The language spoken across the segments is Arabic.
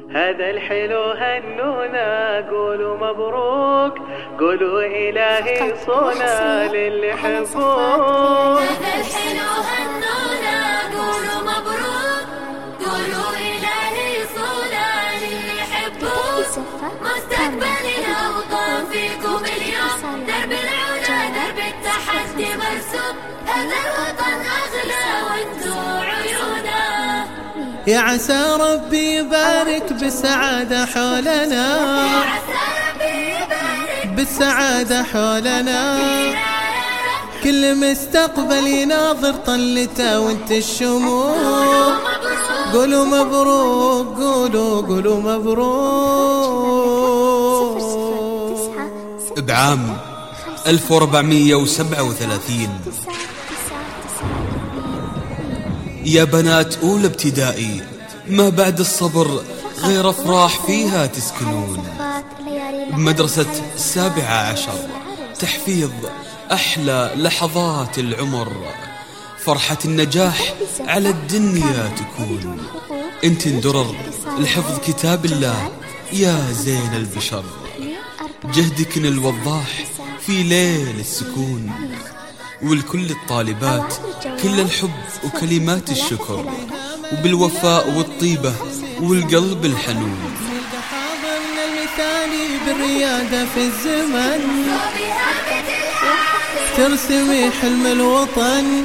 هذا الحلو هنونا، قولوا مبروك، قولوا إلهي صونا للي يحبوك. هذا الحلو هنونا، قولوا مبروك، قولوا إلهي صونا للي يحبوك. مستقبلنا وطن فيكم اليوم، درب العلا درب التحدي مرسوم. هذا الوطن أغلى وانتو عيونا. يا عسى ربي يبارك بالسعادة حولنا، بالسعادة حولنا. كل مستقبل يناظر طلته وانت الشموع. قولوا مبروك، قولوا مبروك. بعام 1437 يا بنات أولى ابتدائي، ما بعد الصبر غير أفراح فيها تسكنون. بمدرسة 17 تحفيظ أحلى لحظات العمر، فرحة النجاح على الدنيا تكون. انت درر لحفظ كتاب الله يا زين البشر، جهدك الوضاح في ليل السكون. ولكل الطالبات كل الحب وكلمات الشكر، وبالوفاء والطيبة والقلب الحنون. حاضرنا المثالي بالريادة في الزمن، ترسمي حلم الوطن.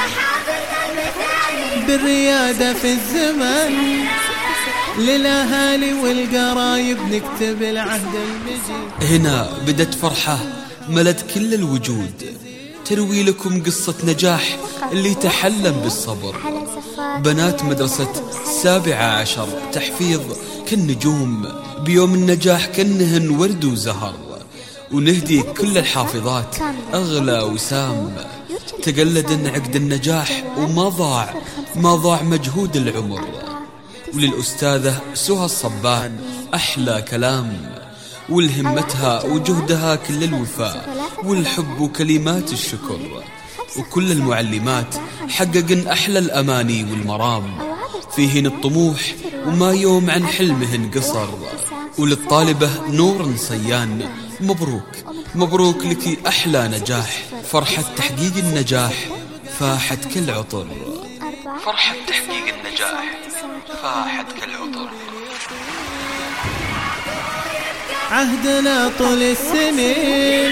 بالريادة في الزمن، للأهالي والقرايب نكتب العهد المجيد. هنا بدت فرحة ملت كل الوجود، تروي لكم قصة نجاح اللي تحلم بالصبر. بنات مدرسة 17 تحفيظ كالنجوم، بيوم النجاح كأنهن ورد وزهر. ونهدي كل الحافظات أغلى وسام، تقلدن عقد النجاح وما ضاع مجهود العمر. وللأستاذة سهى الصبان أحلى كلام، ولهمتها وجهدها كل الوفاء والحب وكلمات الشكر. وكل المعلمات حققن أحلى الأماني والمرام، فيهن الطموح وما يوم عن حلمهن قصر. وللطالبة نور صيان مبروك لك أحلى نجاح، فرحة تحقيق النجاح فاحت كالعطر. فرحة تحقيق النجاح فاحت كالعطر. عهدنا طول السنين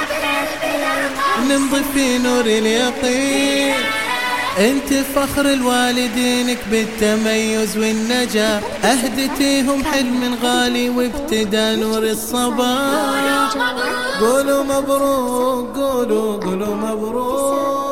نمضي في نور اليقين. انت فخر الوالدينك بالتميز والنجاح، اهدتيهم حلم غالي وابتدى نور الصباح. قولوا مبروك، قولوا مبروك.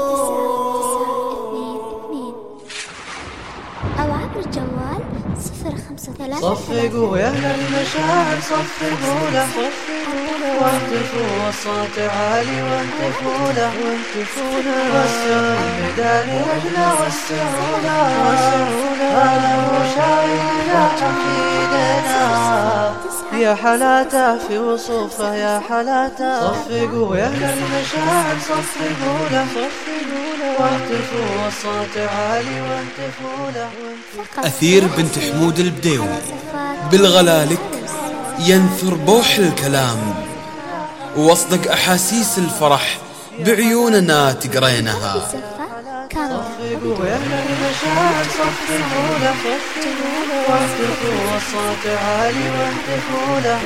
أو عبر الجوال 053. صفقوا يا أهل المشاعر، صفقوا له واهتفوا والصوت عالي، واهتفوا له وسعوا الميدان أجلى، وسعوا له هذا هو شاعرنا حفيدنا. يا حلاته في وصوفه يا حلاته. صفقوا يا أهل المشاعر، صفقوا له واهتفوا والصوت عالي، واهتفوا له. أثير بنت حمود البديوي بالغلالك ينثر بوح الكلام، ووصدق أحاسيس الفرح بعيوننا تقرينها. صفقوا يا أهل المشاعر، صفقوا له واهتفوا والصوت عالي، واهتفوا له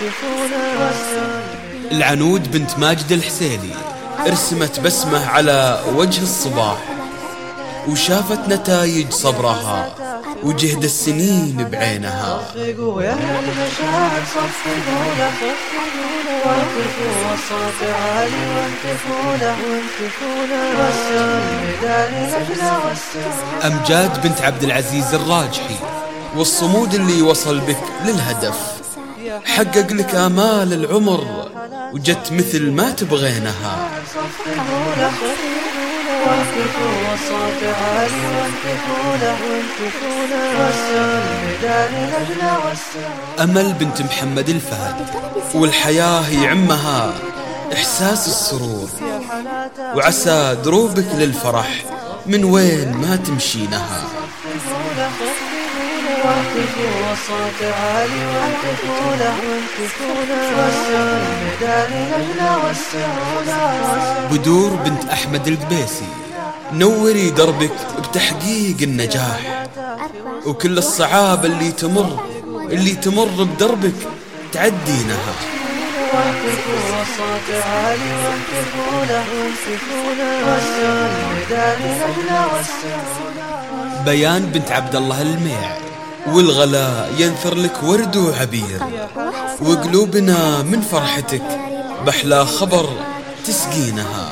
العنود بنت ماجد الحسيني ارسمت بسمة على وجه الصباح، وشافت نتائج صبرها وجهد السنين بعينها. صفقوا يا أهل المشاعر، صفقوا له واهتفوا والصوت عالي، واهتفوا له وسعوا الميدان أجلى، وسعوا. أمجاد بنت عبد العزيز الراجحي والصمود اللي وصل بك للهدف، حقق لك آمال العمر وجت مثل ما تبغينها. صفقوا له واهتفوا والصوت عالي، واهتفوا له وسعوا الميدان أجلى، وسعوا. أمل بنت محمد الفهد والحياة يعمها إحساس السرور، وعسى دروبك للفرح من وين ما تمشينها. واهتفوا والصوت عالي واهتفوا له وسعوا الميدان نجلى وسعوا له. بدور بنت أحمد القبيسي نوري دربك بتحقيق النجاح، وكل الصعاب اللي تمر بدربك تعدينها. واهتفوا والصوت عالي واهتفوا له وسعوا الميدان نجلى وسعوا له. بيان بنت عبد الله الميع والغلا ينثر لك ورد وعبير، وقلوبنا من فرحتك بحلا خبر تسقينها.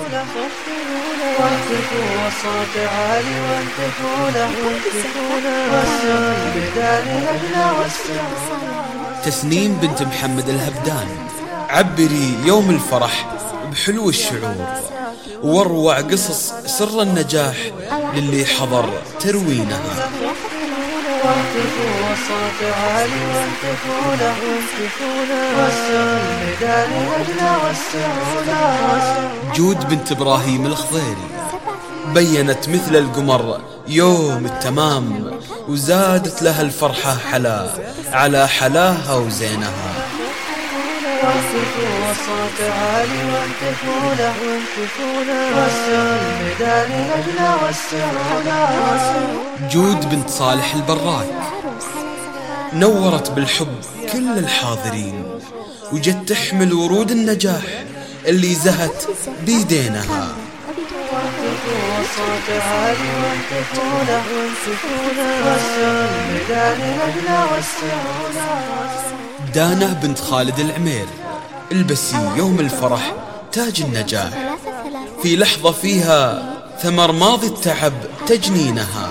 واهتفوا والصوت عالي واهتفوا له وسعوا الميدان نجلى وسعوا له. تسنيم بنت محمد الهبدان عبري يوم الفرح بحلو الشعور، واروع قصص سر النجاح للي حضر تروينها. واهتفوا والصوت عالي واهتفوا له وسعوا الميدان نجلى وسعوا له. جود بنت إبراهيم الخضيري بينت مثل القمر يوم التمام، وزادت لها الفرحة حلا على حلاها وزينها. واهتفوا والصوت عالي واهتفوا له وسعوا الميدان نجلى وسعوا له. جود بنت صالح البراك نورت بالحب كل الحاضرين، وجت تحمل ورود النجاح اللي زهت بيدينها. واهتفوا والصوت عالي واهتفوا له وسعوا الميدان نجلى وسعوا له. دانة بنت خالد العمير البسي يوم الفرح تاج النجاح، في لحظة فيها ثمر ماضي التعب تجنينها.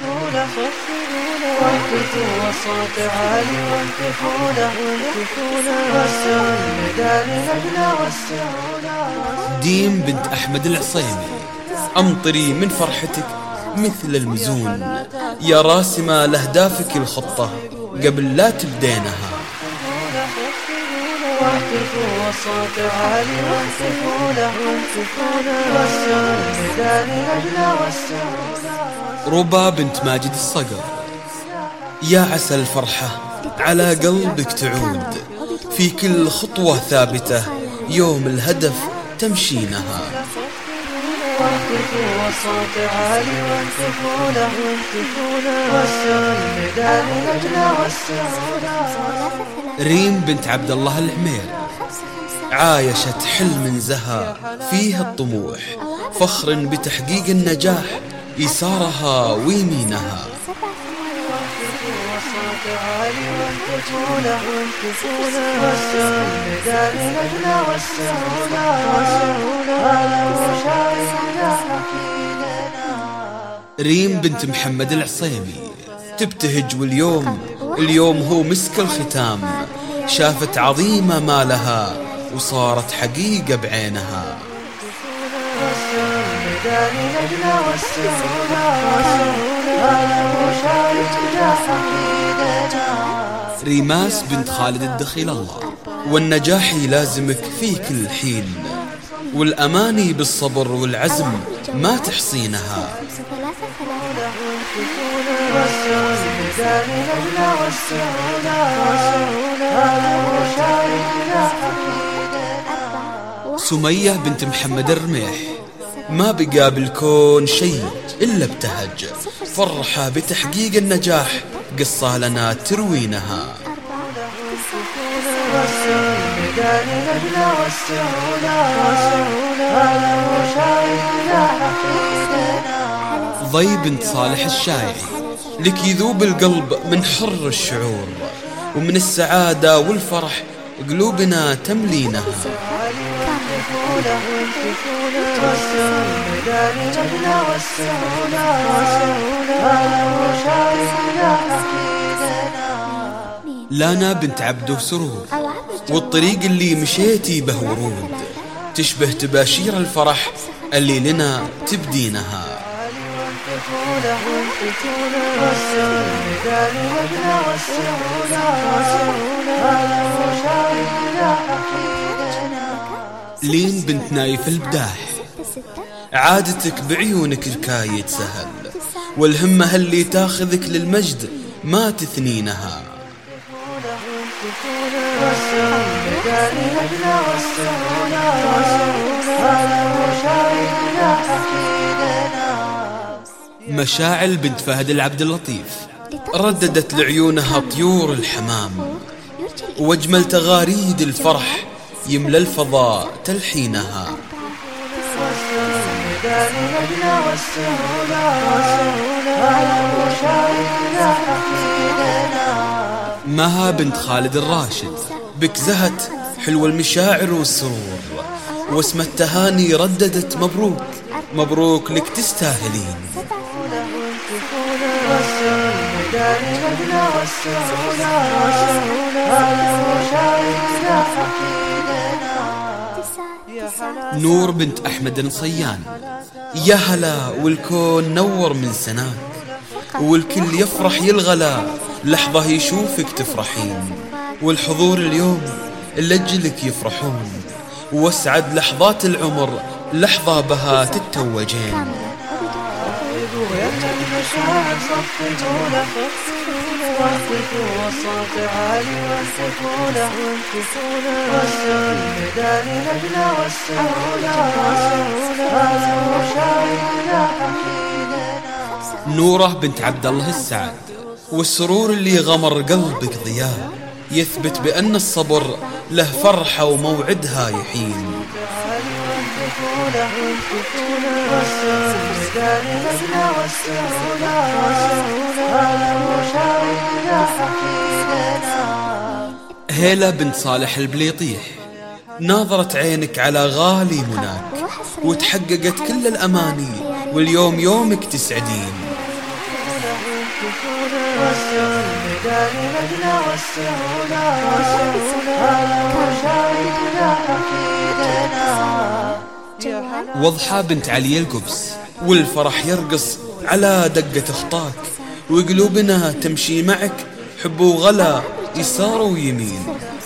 واهتفوا والصوت عالي واهتفوا له وسعوا الميدان نجلى وسعوا له. ديم بنت أحمد العصيمي أمطري من فرحتك مثل المزون، يا راسمة لأهدافك الخطة قبل لا تبدينها. واهتفوا والصوت عالي واهتفوا له وسعوا الميدان نجلى وسعوا له. ربا بنت ماجد الصقر يا عسى الفرحة على قلبك تعود، في كل خطوة ثابتة يوم الهدف تمشينها. واهتفوا والصوت عالي واهتفوا له وسعوا الميدان نجلى وسعوا له. ريم بنت عبد الله العمير عايشت حلم زها فيه الطموح، فخر بتحقيق النجاح يسارها ويمينها. واهتفوا والصوت عالي واهتفوا له وسعوا الميدان نجلى وسعوا له. ريم بنت محمد العصيمي تبتهج واليوم هو مسك الختام، شافت عظيمة ما لها وصارت حقيقة بعينها. ريماس بنت خالد الدخيل الله والنجاح يلازمك في كل حين، والأماني بالصبر والعزم ما تحصينها. سمية بنت محمد الرميح ما بقى بالكون شيء إلا ابتهج، فرحة بتحقيق النجاح قصة لنا تروينها. ضي بنت صالح الشايعي لك يذوب القلب من حر الشعور، ومن السعادة والفرح قلوبنا تملينها. لانا بنت عبده سرور والطريق اللي مشيتي به ورود، تشبه تباشير الفرح اللي لنا تبدينها. لين بنت نايف البداح عادتك بعيونك الكايد سهل، والهمة اللي تاخذك للمجد ما تثنينها. مشاعل بنت فهد العبد اللطيف رددت لعيونها طيور الحمام، واجمل تغاريد الفرح يملى الفضاء تلحينها. مها بنت خالد الراشد بك زهت حلو المشاعر والسرور، واسم التهاني رددت مبروك مبروك لك تستاهلين. نور بنت أحمد الصيان يا هلا والكون نور من سناك، والكل يفرح يلغلا لحظة يشوفك تفرحين، والحضور اليوم لأجلك يفرحون، واسعد لحظات العمر لحظة بها تتوجين. والصوت عالي والسفولة والميدان نجلة والسهولة نوره بنت عبد الله السعد والسرور اللي غمر قلبك ضياء، يثبت بأن الصبر له فرحة وموعدها يحين. هيلا بنت صالح البليطيح ناظرت عينك على غالي مناك، وتحققت كل الأماني واليوم يومك تسعدين. وضحى بنت علي القبس والفرح يرقص على دقة خطاك، وقلوبنا تمشي معك حب وغلا يسار ويمين.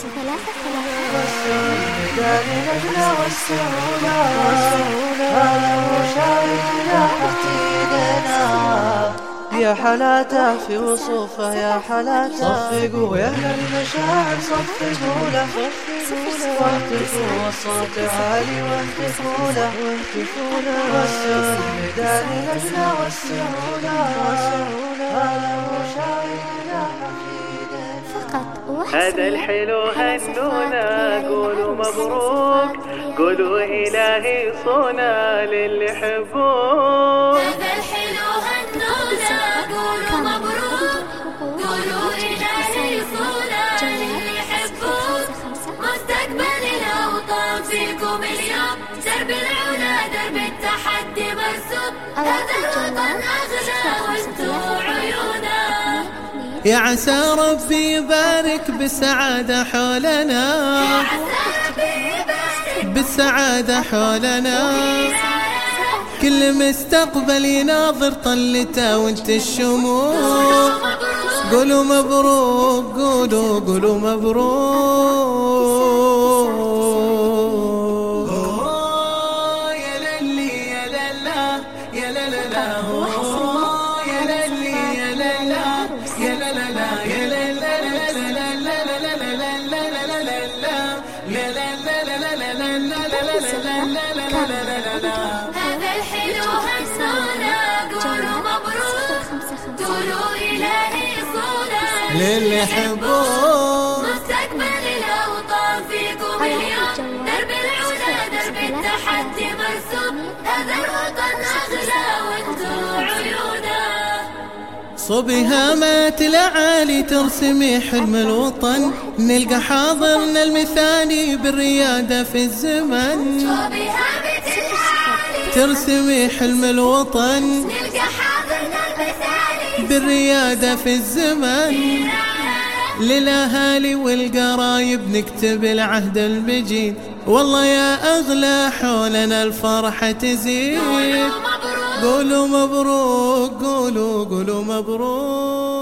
يا حلاته في وصوفه يا حلاته، صفقوا يا أهل المشاعر صفقوا له، واهتفوا والصوت عالي واهتفوا له والميدان نجلة والسهولة هذا الحلو هنونا قولوا مبروك، قولوا إلهي صونا للي يحبوك. هذا الحلو هنونا قولوا مبروك، قولوا إلهي صونا للي يحبوك. مستقبل الأوطان فيكم اليوم، درب العلا درب التحدي مرسوم. هذا الوطن أغلى وانتو عيونا. يا عسى ربي يبارك بالسعادة حولنا، بالسعادة حولنا. كل مستقبل يناظر طلته وانت الشموع. قولوا مبروك قولوا مبروك. يا للي يا للا يا للا يا للي يا للا يا للا يا للا هذا الحلو هنونا قولوا مبروك، قولوا إلهي صونا للي يحبوك. مستقبل الأوطان فيكم اليوم، درب العلا درب التحدي مرسوم. هذا الوطن أغلى وانتو عيونا. صبي هامات الأعالي ترسمي حلم الوطن، نلقى حاضرنا المثالي بالريادة في الزمن. صبي هامات الأعالي ترسمي حلم الوطن، نلقى حاضرنا المثالي بالريادة في الزمن. للأهالي والقرايب نكتب العهد المجيد، والله يا أغلى حولنا الفرحة تزيد. قولوا مبروك قولوا مبروك.